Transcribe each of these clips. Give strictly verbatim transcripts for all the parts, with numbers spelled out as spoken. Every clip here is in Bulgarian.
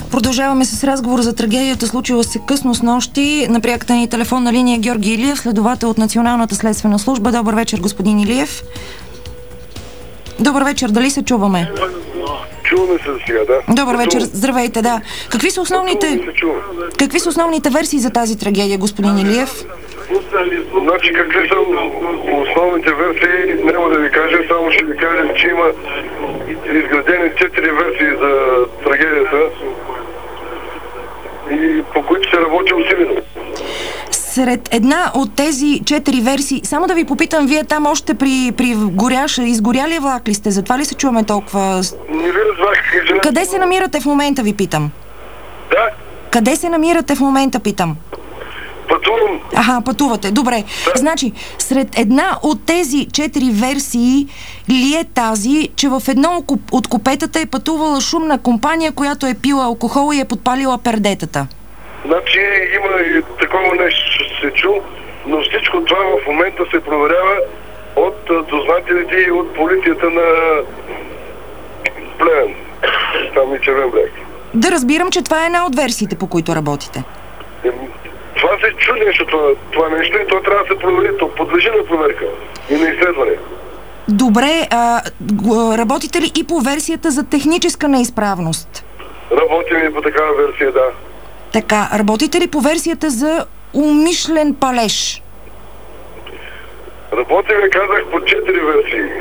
Продължаваме с разговор за трагедията, случила се късно снощи. На пряката ни телефонна линия Георги Илиев, следовател от Националната следствена служба. Добър вечер, господин Илиев. Добър вечер, дали се чуваме? Чуваме се сега, да. Добър вечер, здравейте, да. Какви са основните, какви са основните версии за тази трагедия, господин Илиев? Значи, какви са основните версии, няма да ви кажа, само ще ви кажа, че има изградени четири версии за трагедията и по които се работи усилено. Сред една от тези четири версии, само да ви попитам, вие там още при, при горяш, изгоряли влак ли сте? Затова ли се чуваме толкова? Не ви разбрах. Къде се намирате в момента, ви питам? Да? Къде се намирате в момента, питам? Пътувам. Аха, пътувате. Добре. Да. Значи, сред една от тези четири версии ли е тази, че в едно от купетата е пътувала шумна компания, която е пила алкохол и е подпалила пердетата? Значи има и такова нещо се чу, но всичко това в момента се проверява от дознателите и от полицията на Плевен. Там и Червен бряг. Да разбирам, че това е една от версиите, по които работите. Това се чу нещо, това, това нещо и то трябва да се провери, то подлежи на проверка и на изследване. Добре, а, работите ли и по версията за техническа неизправност? Работим и по такава версия, да. Така, работите ли по версията за умишлен палеж? Работим, казах, по четири версии.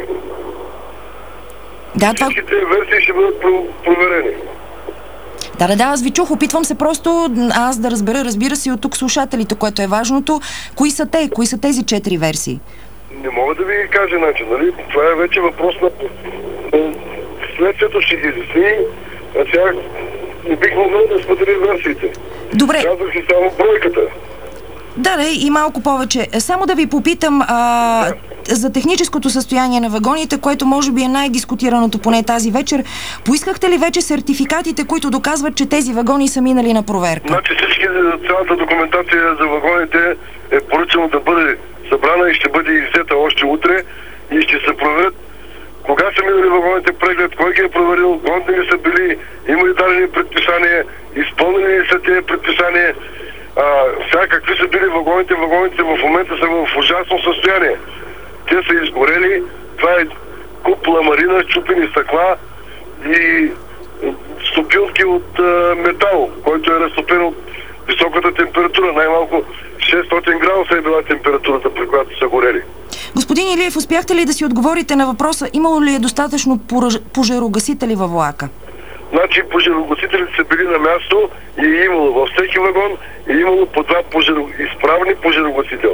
Да, това... Всичките версии ще бъдат проверени. Да, да, да, аз ви чух, опитвам се просто аз да разбера, разбира се, от тук слушателите, което е важното. Кои са те? Кои са тези четири версии? Не мога да ви кажа начин, нали? Това е вече въпрос на... Следствието ще ги изясни, а сега не бих могъл да сподели версиите. Добре. Казах си само бройката. Да, да, и малко повече. Само да ви попитам а, да. за техническото състояние на вагоните, което може би е най-дискутираното поне тази вечер. Поискахте ли вече сертификатите, които доказват, че тези вагони са минали на проверка? Значи всички, цялата документация за вагоните е поръчано да бъде събрана и ще бъде иззета още утре и ще се проверят кога са минали вагоните преглед, кой ги е проверил, годни ли са били, има ли дадени предписания, изпълнени ли са тези предписания. А, сега какви са били вагоните? Вагоните в момента са в ужасно състояние. Те са изгорели, това е куп ламарина, чупени стъкла и стопилки от а, метал, който е разтопен от високата температура. Най-малко шестстотин градуса е била температурата, при която са горели. Господин Илиев, успяхте ли да си отговорите на въпроса, имало ли е достатъчно пожарогасители във влака? Значи пожарогасителите са били на място и е имало във всеки вагон и е имало по два пожаро... изправни пожарогасителя.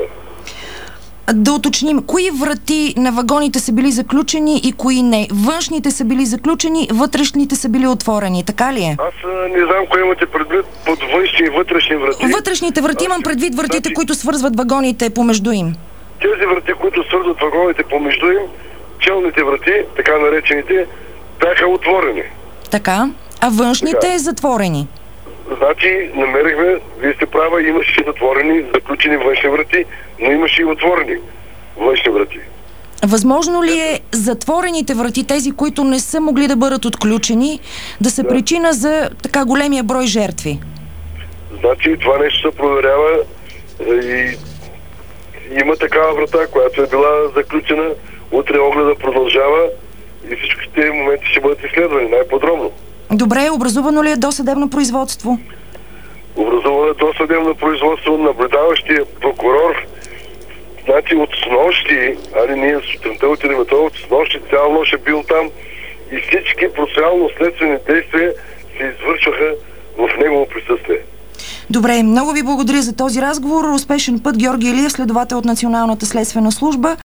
Да уточним, кои врати на вагоните са били заключени и кои не? Външните са били заключени, вътрешните са били отворени, така ли е? Аз не знам кое имате предвид под външни и вътрешни врати. Вътрешните врати, имам предвид вратите, значи... които свързват вагоните помежду им. Тези врати, които свързват вагоните помежду им, челните врати, така наречените, бяха отворени. Така, а външните така. затворени? Значи, намерихме, вие сте права, имаше затворени, заключени външни врати, но имаше и отворени външни врати. Възможно ли е затворените врати, тези, които не са могли да бъдат отключени, да са да. причина за така големия брой жертви? Значи, това нещо се проверява и има такава врата, която е била заключена, утре огледа продължава и всички тези моменти ще бъдат изследвани най-подробно. Добре, образувано ли е досъдебно производство? Образувано е досъдебно производство, наблюдаващия прокурор. Значи от снощи, али ние сутринта отидем, той от снощи цяла нощ е бил там и всички процесуално-следствени действия се извършваха в негово присъствие. Добре, много ви благодаря за този разговор. Успешен път, Георги Илиев, следовател от Националната следствена служба.